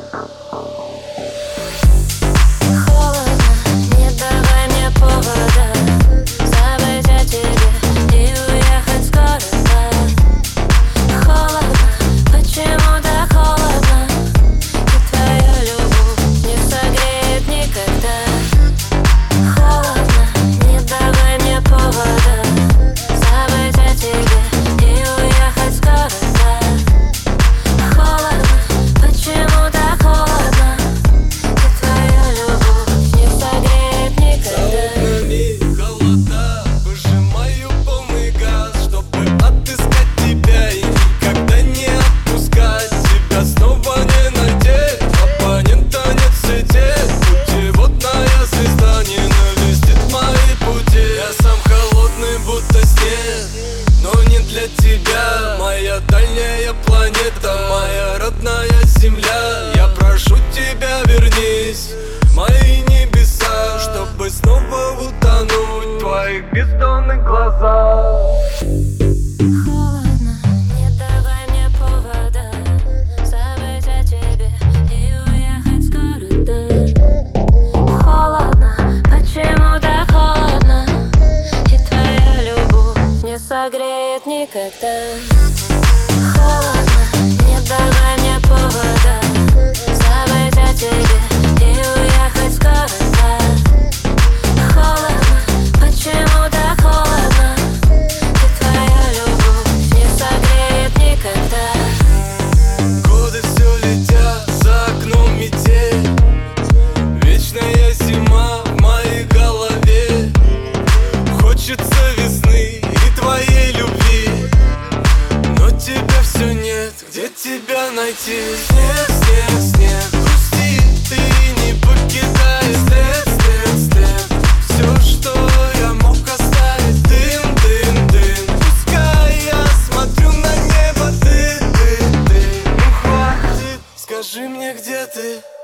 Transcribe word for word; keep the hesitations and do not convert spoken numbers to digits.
Для тебя моя дальняя планета, моя родная земля. Я прошу тебя, вернись в мои небеса, чтобы снова утонуть в твоих бездонных глазах. Холодно, не давай мне повода забыть о тебе и уехать скоро, да. Холодно, почему так холодно? И твоя любовь не согреет никогда. Холодно, не давай мне повода забыть о тебе и уехать скоро, да. Холодно, почему так холодно? И твоя любовь не согреет никогда. Годы все летят, за окном метель, вечная зима в моей голове. Хочется весны и твоей любви, но тебя все нет, где тебя найти? Снег, снег, снег, грусти, ты не покидай. След, след, след, все, что я мог оставить. Дым, дым, дым, пускай я смотрю на небо. Ты, ты, ты, ну хватит, скажи мне, где ты?